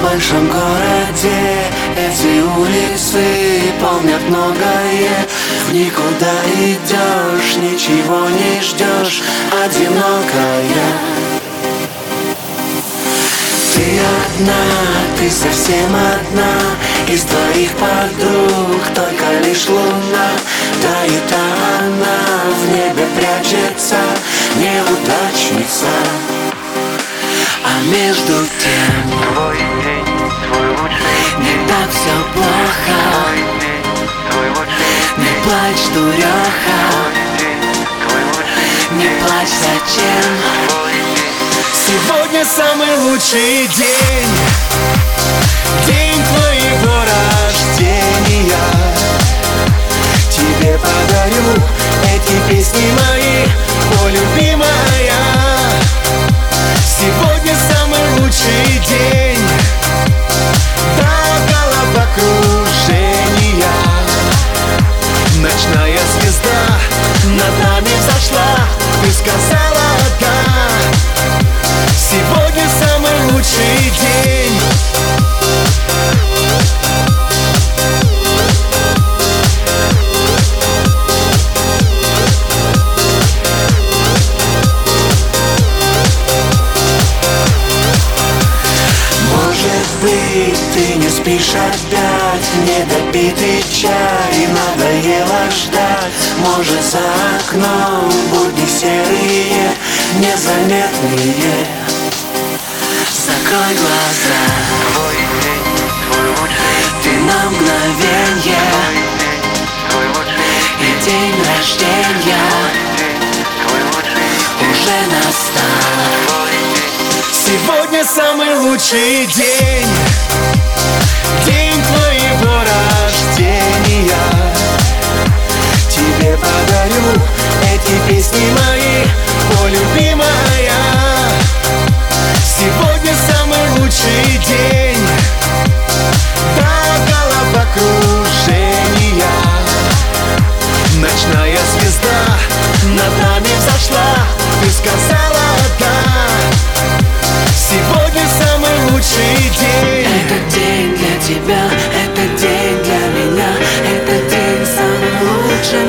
большом городе эти улицы помнят многое. В никуда идешь, ничего не ждешь, одинокая. Ты одна, ты совсем одна. Из твоих подруг только лишь луна. Да и та она в небе прячется, неудачница. А между тем твой день, твой лучший не день, так все плохо. твой день, твой лучший Не день, плачь, дуреха, твой день, твой лучший не день, плачь, зачем? твой день. Сегодня самый лучший день, день твоего рождения. Тебе подарю эти песни мои, о, любимая. Сегодня самый лучший день до головокружения. Ночная звезда над нами взошла, ты сказала да. Сегодня самый лучший день. Может быть, ты не спишь опять, недопитый чай, надоело ждать. Может, за окном будни серые, незаметные. Закрой глаза, Твой день, твой лучший ты на мгновенье, день, твой лучший и день рождения день, твой лучший уже настал. твой день. Сегодня самый лучший день, день твоего рождения. Тебе подарю эти песни мои, о, любимая. Сегодня самый лучший день до головокружения. Ночная звезда над нами взошла, ты сказала да. Сегодня самый лучший день. Этот день для тебя